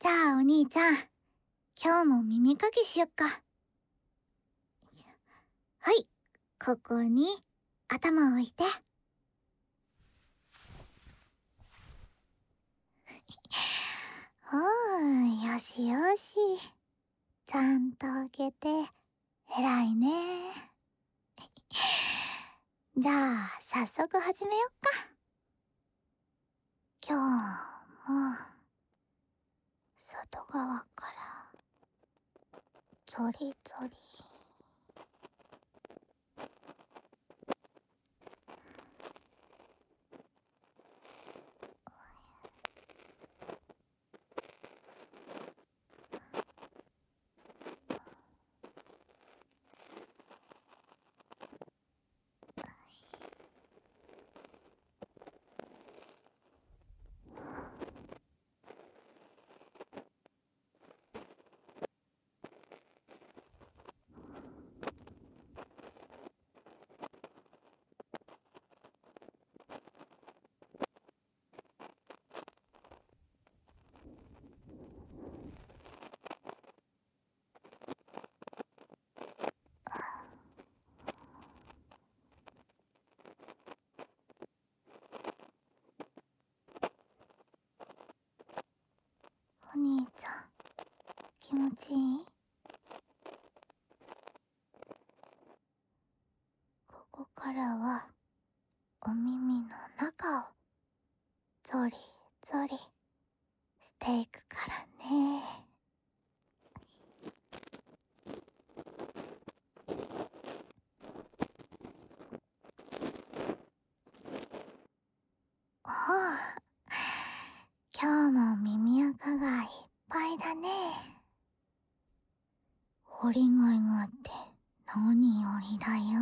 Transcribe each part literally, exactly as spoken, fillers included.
じゃあお兄ちゃん、今日も耳かきしよっか。はい、ここに頭を置いて。おー、よしよし。ちゃんと開けて、偉いね。じゃあ、早速始めよっか。今日も、外側から、ゾリゾリ。お兄ちゃん、気持ちいい？ここからはお耳の中をゾリゾリしていくからね。おう、今日も耳垢がいっぱいだね。掘りがいがあって何よりだよ。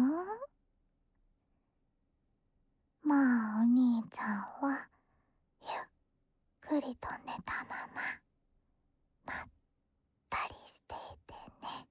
まあお兄ちゃんはゆっくりと寝たまままったりしていてね。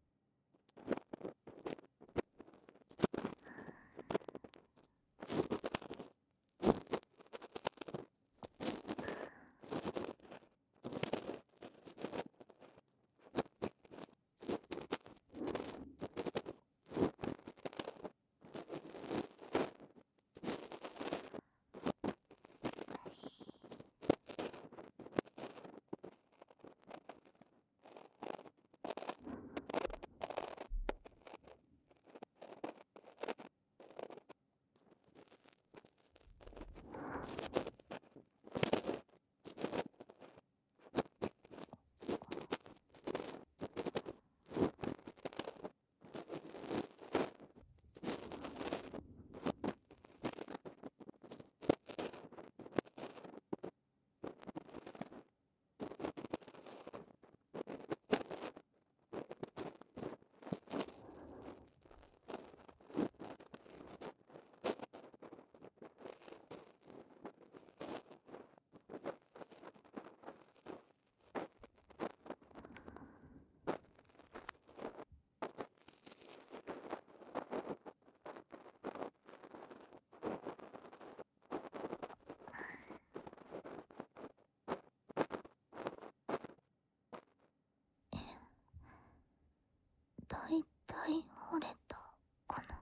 だいたい折れたかな。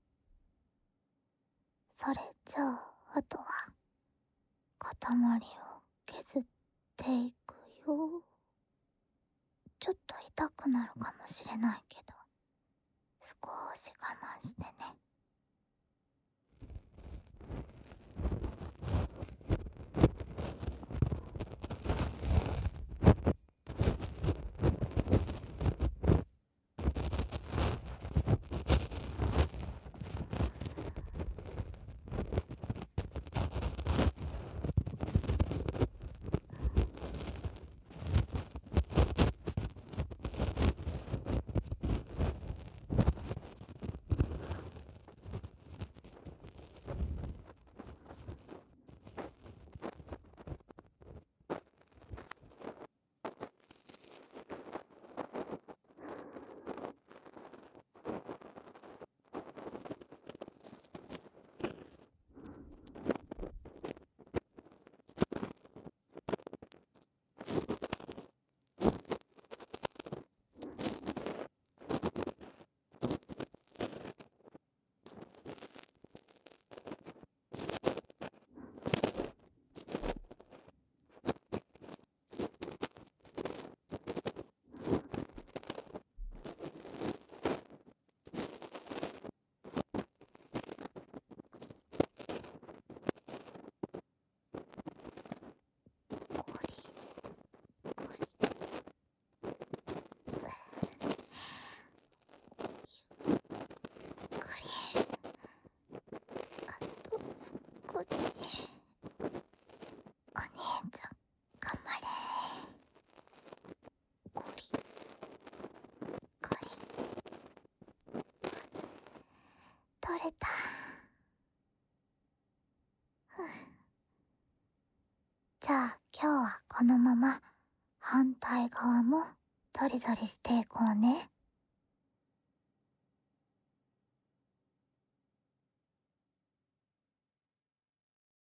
それじゃああとは塊を削っていくよ。ちょっと痛くなるかもしれないけど少し我慢してね。 ゃあ今日はこのまま反対側もゾリゾリしていこうね。